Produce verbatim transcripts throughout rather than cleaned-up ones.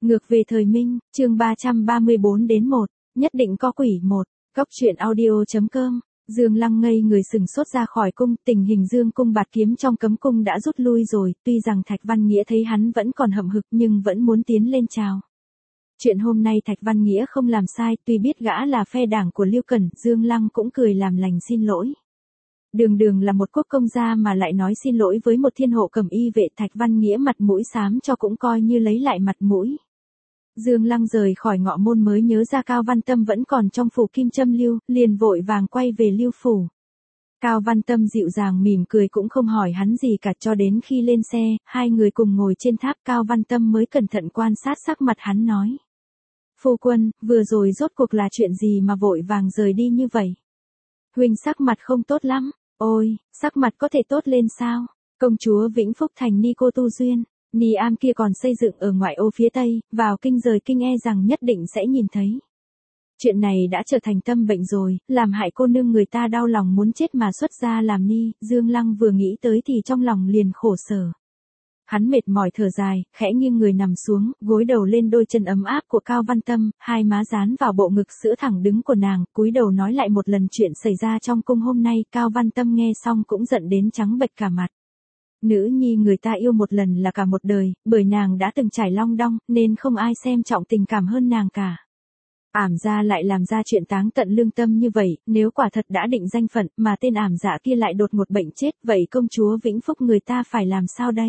Ngược về thời Minh, chương ba trăm ba mươi bốn đến một, nhất định có quỷ một, góc truyện audio.com. Dương Lăng ngây người sừng sốt ra khỏi cung, tình hình Dương cung bạt kiếm trong cấm cung đã rút lui rồi, tuy rằng Thạch Văn Nghĩa thấy hắn vẫn còn hậm hực nhưng vẫn muốn tiến lên chào. Chuyện hôm nay Thạch Văn Nghĩa không làm sai, tuy biết gã là phe đảng của Lưu Cẩn, Dương Lăng cũng cười làm lành xin lỗi. Đường đường là một quốc công gia mà lại nói xin lỗi với một thiên hộ cầm y vệ, Thạch Văn Nghĩa mặt mũi xám cho cũng coi như lấy lại mặt mũi. Dương Lăng rời khỏi ngọ môn mới nhớ ra Cao Văn Tâm vẫn còn trong phủ Kim Châm Lưu, liền vội vàng quay về Lưu phủ. Cao Văn Tâm dịu dàng mỉm cười cũng không hỏi hắn gì cả, cho đến khi lên xe, hai người cùng ngồi trên tháp, Cao Văn Tâm mới cẩn thận quan sát sắc mặt hắn nói. Phu quân, vừa rồi rốt cuộc là chuyện gì mà vội vàng rời đi như vậy? Huynh sắc mặt không tốt lắm. Ôi, sắc mặt có thể tốt lên sao? Công chúa Vĩnh Phúc thành ni cô tu duyên. Ni am kia còn xây dựng ở ngoại ô phía tây, vào kinh rời kinh e rằng nhất định sẽ nhìn thấy. Chuyện này đã trở thành tâm bệnh rồi, làm hại cô nương người ta đau lòng muốn chết mà xuất gia làm ni, Dương Lăng vừa nghĩ tới thì trong lòng liền khổ sở. Hắn mệt mỏi thở dài, khẽ nghiêng người nằm xuống, gối đầu lên đôi chân ấm áp của Cao Văn Tâm, hai má dán vào bộ ngực sữa thẳng đứng của nàng, cúi đầu nói lại một lần chuyện xảy ra trong cung hôm nay, Cao Văn Tâm nghe xong cũng giận đến trắng bệch cả mặt. Nữ nhi người ta yêu một lần là cả một đời, bởi nàng đã từng trải long đong, nên không ai xem trọng tình cảm hơn nàng cả. Ảm gia lại làm ra chuyện táng tận lương tâm như vậy, nếu quả thật đã định danh phận, mà tên ảm dạ kia lại đột ngột bệnh chết, vậy công chúa Vĩnh Phúc người ta phải làm sao đây?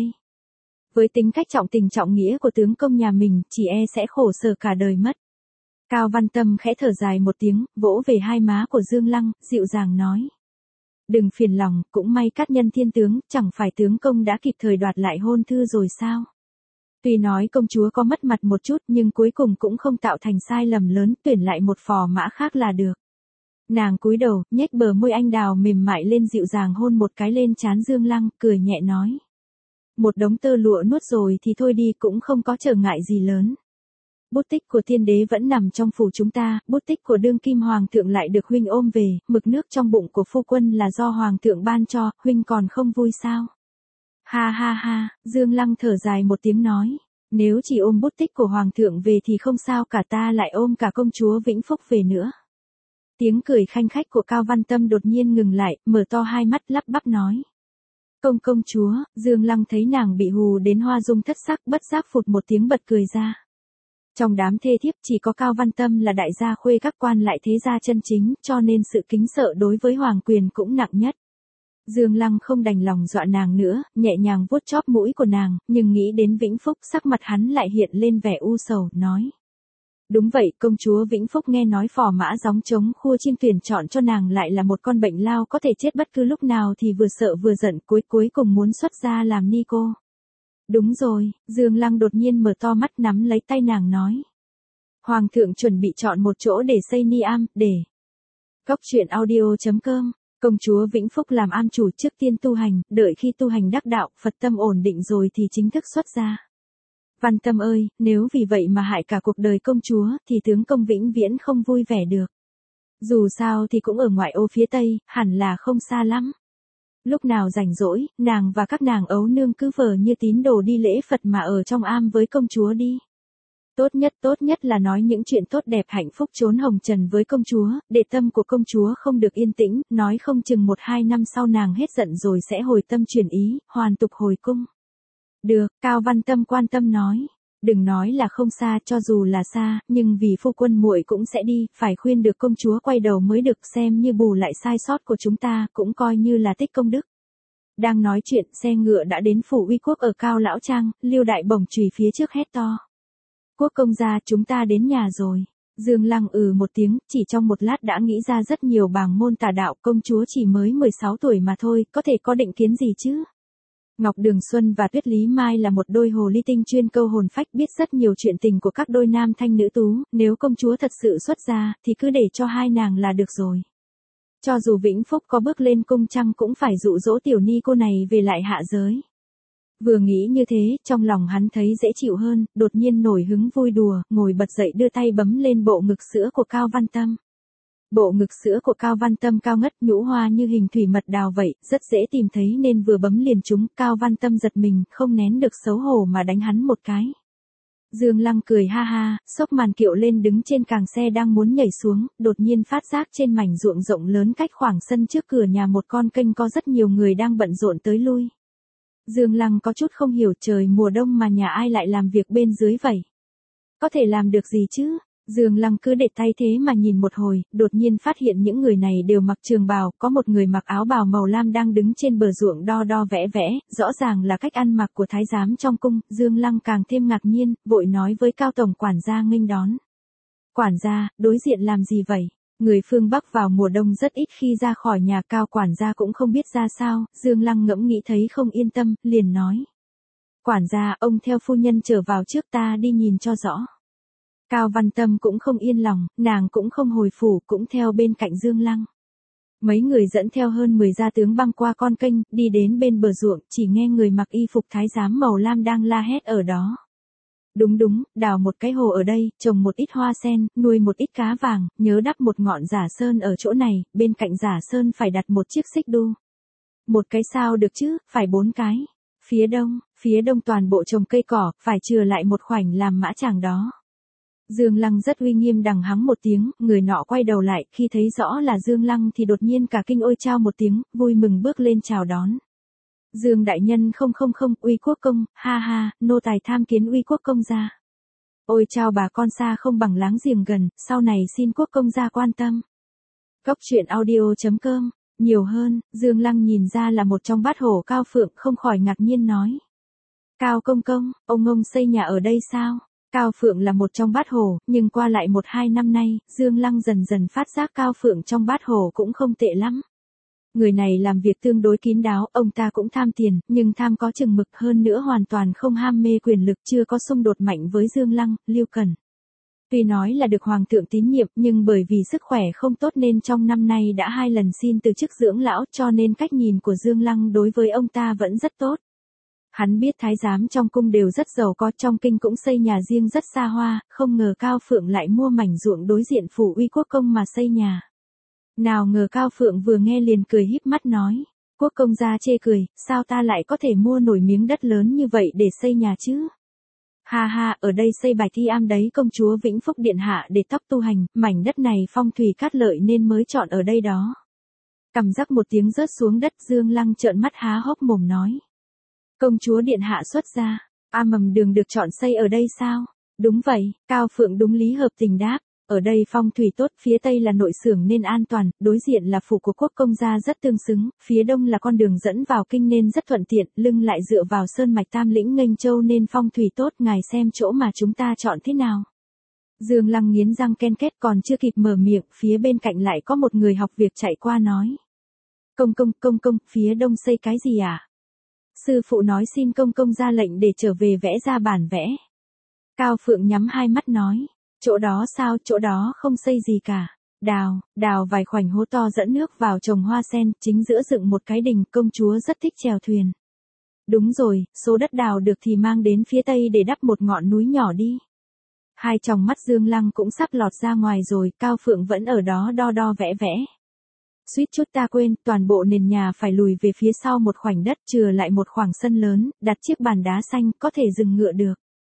Với tính cách trọng tình trọng nghĩa của tướng công nhà mình, chỉ e sẽ khổ sở cả đời mất. Cao Văn Tâm khẽ thở dài một tiếng, vỗ về hai má của Dương Lăng, dịu dàng nói. Đừng phiền lòng, cũng may Cát Nhân thiên tướng, chẳng phải tướng công đã kịp thời đoạt lại hôn thư rồi sao? Tuy nói công chúa có mất mặt một chút nhưng cuối cùng cũng không tạo thành sai lầm lớn, tuyển lại một phò mã khác là được. Nàng cúi đầu, nhếch bờ môi anh đào mềm mại lên dịu dàng hôn một cái lên trán Dương Lăng, cười nhẹ nói. Một đống tơ lụa nuốt rồi thì thôi đi, cũng không có trở ngại gì lớn. Bút tích của thiên đế vẫn nằm trong phủ chúng ta, bút tích của đương kim hoàng thượng lại được huynh ôm về, mực nước trong bụng của phu quân là do hoàng thượng ban cho, huynh còn không vui sao? Ha ha ha, Dương Lăng thở dài một tiếng nói, nếu chỉ ôm bút tích của hoàng thượng về thì không sao, cả ta lại ôm cả công chúa Vĩnh Phúc về nữa. Tiếng cười khanh khách của Cao Văn Tâm đột nhiên ngừng lại, mở to hai mắt lắp bắp nói. Công công chúa, Dương Lăng thấy nàng bị hù đến hoa dung thất sắc, bất giác phụt một tiếng bật cười ra. Trong đám thê thiếp chỉ có Cao Văn Tâm là đại gia khuê các quan lại thế gia chân chính, cho nên sự kính sợ đối với hoàng quyền cũng nặng nhất. Dương Lăng không đành lòng dọa nàng nữa, nhẹ nhàng vuốt chóp mũi của nàng, nhưng nghĩ đến Vĩnh Phúc, sắc mặt hắn lại hiện lên vẻ u sầu, nói. Đúng vậy, công chúa Vĩnh Phúc nghe nói phò mã gióng trống khua chiên tuyển chọn cho nàng lại là một con bệnh lao có thể chết bất cứ lúc nào thì vừa sợ vừa giận, cuối cuối cùng muốn xuất gia làm ni cô. Đúng rồi, Dương Lăng đột nhiên mở to mắt nắm lấy tay nàng nói. Hoàng thượng chuẩn bị chọn một chỗ để xây ni am, để. Góc truyện audio.com, công chúa Vĩnh Phúc làm am chủ trước tiên tu hành, đợi khi tu hành đắc đạo, Phật tâm ổn định rồi thì chính thức xuất gia. Văn Tâm ơi, nếu vì vậy mà hại cả cuộc đời công chúa, thì tướng công vĩnh viễn không vui vẻ được. Dù sao thì cũng ở ngoại ô phía tây, hẳn là không xa lắm. Lúc nào rảnh rỗi, nàng và các nàng ấu nương cứ vờ như tín đồ đi lễ Phật mà ở trong am với công chúa đi. Tốt nhất tốt nhất là nói những chuyện tốt đẹp hạnh phúc trốn hồng trần với công chúa, để tâm của công chúa không được yên tĩnh, nói không chừng một hai năm sau nàng hết giận rồi sẽ hồi tâm chuyển ý, hoàn tục hồi cung. Được, Cao Văn Tâm quan tâm nói. Đừng nói là không xa, cho dù là xa, nhưng vì phu quân muội cũng sẽ đi, phải khuyên được công chúa quay đầu mới được, xem như bù lại sai sót của chúng ta, cũng coi như là tích công đức. Đang nói chuyện, xe ngựa đã đến phủ uy quốc ở Cao Lão Trang, Lưu Đại bổng chùy phía trước hét to. Quốc công gia, chúng ta đến nhà rồi. Dương Lăng ừ một tiếng, chỉ trong một lát đã nghĩ ra rất nhiều bàng môn tà đạo, công chúa chỉ mới mười sáu tuổi mà thôi, có thể có định kiến gì chứ? Ngọc Đường Xuân và Tuyết Lý Mai là một đôi hồ ly tinh chuyên câu hồn phách, biết rất nhiều chuyện tình của các đôi nam thanh nữ tú, nếu công chúa thật sự xuất gia, thì cứ để cho hai nàng là được rồi. Cho dù Vĩnh Phúc có bước lên cung trăng cũng phải dụ dỗ tiểu ni cô này về lại hạ giới. Vừa nghĩ như thế, trong lòng hắn thấy dễ chịu hơn, đột nhiên nổi hứng vui đùa, ngồi bật dậy đưa tay bấm lên bộ ngực sữa của Cao Văn Tâm. Bộ ngực sữa của Cao Văn Tâm cao ngất nhũ hoa như hình thủy mật đào vậy, rất dễ tìm thấy nên vừa bấm liền chúng, Cao Văn Tâm giật mình, không nén được xấu hổ mà đánh hắn một cái. Dương Lăng cười ha ha, xốc màn kiệu lên đứng trên càng xe đang muốn nhảy xuống, đột nhiên phát giác trên mảnh ruộng rộng lớn cách khoảng sân trước cửa nhà một con kênh có rất nhiều người đang bận rộn tới lui. Dương Lăng có chút không hiểu, trời mùa đông mà nhà ai lại làm việc bên dưới vậy? Có thể làm được gì chứ? Dương Lăng cứ để tay thế mà nhìn một hồi, đột nhiên phát hiện những người này đều mặc trường bào, có một người mặc áo bào màu lam đang đứng trên bờ ruộng đo đo vẽ vẽ, rõ ràng là cách ăn mặc của thái giám trong cung. Dương Lăng càng thêm ngạc nhiên, vội nói với Cao tổng quản gia nghênh đón. Quản gia, đối diện làm gì vậy? Người phương Bắc vào mùa đông rất ít khi ra khỏi nhà, Cao quản gia cũng không biết ra sao. Dương Lăng ngẫm nghĩ thấy không yên tâm, liền nói. Quản gia, ông theo phu nhân trở vào trước, ta đi nhìn cho rõ. Cao Văn Tâm cũng không yên lòng, nàng cũng không hồi phủ, cũng theo bên cạnh Dương Lăng. Mấy người dẫn theo hơn mười gia tướng băng qua con kênh, đi đến bên bờ ruộng, chỉ nghe người mặc y phục thái giám màu lam đang la hét ở đó. Đúng đúng, đào một cái hồ ở đây, trồng một ít hoa sen, nuôi một ít cá vàng, nhớ đắp một ngọn giả sơn ở chỗ này, bên cạnh giả sơn phải đặt một chiếc xích đu. Một cái sao được chứ, phải bốn cái. Phía đông, phía đông toàn bộ trồng cây cỏ, phải chừa lại một khoảnh làm mã chàng đó. Dương Lăng rất uy nghiêm đằng hắng một tiếng, người nọ quay đầu lại, khi thấy rõ là Dương Lăng thì đột nhiên cả kinh ôi chao một tiếng, vui mừng bước lên chào đón. Dương đại nhân không không không, Uy Quốc công, ha ha, nô tài tham kiến Uy Quốc công gia. Ôi chao bà con xa không bằng láng giềng gần, sau này xin Quốc công gia quan tâm. Cốc truyện audio chấm com, nhiều hơn, Dương Lăng nhìn ra là một trong bát hổ Cao Phượng, không khỏi ngạc nhiên nói. Cao công công, ông ông xây nhà ở đây sao? Cao Phượng là một trong bát hổ, nhưng qua lại một hai năm nay, Dương Lăng dần dần phát giác Cao Phượng trong bát hổ cũng không tệ lắm. Người này làm việc tương đối kín đáo, ông ta cũng tham tiền, nhưng tham có chừng mực, hơn nữa hoàn toàn không ham mê quyền lực, chưa có xung đột mạnh với Dương Lăng, Lưu Cần. Tuy nói là được hoàng thượng tín nhiệm, nhưng bởi vì sức khỏe không tốt nên trong năm nay đã hai lần xin từ chức dưỡng lão, cho nên cách nhìn của Dương Lăng đối với ông ta vẫn rất tốt. Hắn biết thái giám trong cung đều rất giàu có, trong kinh cũng xây nhà riêng rất xa hoa, không ngờ Cao Phượng lại mua mảnh ruộng đối diện phủ Uy Quốc công mà xây nhà. Nào ngờ Cao Phượng vừa nghe liền cười híp mắt nói, Quốc công gia chê cười, sao ta lại có thể mua nổi miếng đất lớn như vậy để xây nhà chứ? Ha ha, ở đây xây bài thi am đấy công chúa Vĩnh Phúc điện hạ để tóc tu hành, mảnh đất này phong thủy cát lợi nên mới chọn ở đây đó. Cầm rắc một tiếng rớt xuống đất, Dương Lăng trợn mắt há hốc mồm nói. Công chúa điện hạ xuất gia, a mầm đường được chọn xây ở đây sao? Đúng vậy, Cao Phượng đúng lý hợp tình đáp, ở đây phong thủy tốt, phía tây là nội xưởng nên an toàn, đối diện là phủ của Quốc công gia rất tương xứng, phía đông là con đường dẫn vào kinh nên rất thuận tiện, lưng lại dựa vào sơn mạch Tam Lĩnh Nghênh Châu nên phong thủy tốt, ngài xem chỗ mà chúng ta chọn thế nào. Dương Lăng nghiến răng ken két, còn chưa kịp mở miệng, phía bên cạnh lại có một người học việc chạy qua nói. Công công, công công, phía đông xây cái gì à? Sư phụ nói xin công công ra lệnh để trở về vẽ ra bản vẽ. Cao Phượng nhắm hai mắt nói, chỗ đó sao, chỗ đó không xây gì cả. Đào, đào vài khoảnh hố to dẫn nước vào trồng hoa sen, chính giữa dựng một cái đình, công chúa rất thích chèo thuyền. Đúng rồi, số đất đào được thì mang đến phía tây để đắp một ngọn núi nhỏ đi. Hai tròng mắt Dương Lăng cũng sắp lọt ra ngoài rồi, Cao Phượng vẫn ở đó đo đo vẽ vẽ. Suýt chút ta quên, toàn bộ nền nhà phải lùi về phía sau một khoảnh đất, chừa lại một khoảng sân lớn, đặt chiếc bàn đá xanh, có thể dừng ngựa được.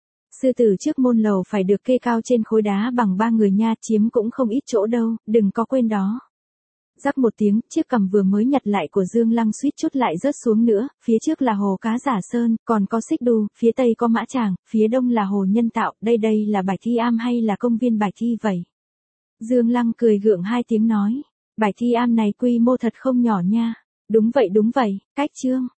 Sư tử trước môn lầu phải được kê cao trên khối đá bằng ba người nha, chiếm cũng không ít chỗ đâu, đừng có quên đó. Rắc một tiếng, chiếc cằm vừa mới nhặt lại của Dương Lăng suýt chút lại rớt xuống nữa, phía trước là hồ cá giả sơn, còn có xích đu, phía tây có mã tràng, phía đông là hồ nhân tạo, đây đây là bài thi am hay là công viên bài thi vậy? Dương Lăng cười gượng hai tiếng nói. Bài thi am này quy mô thật không nhỏ nha. Đúng vậy đúng vậy, cách chương.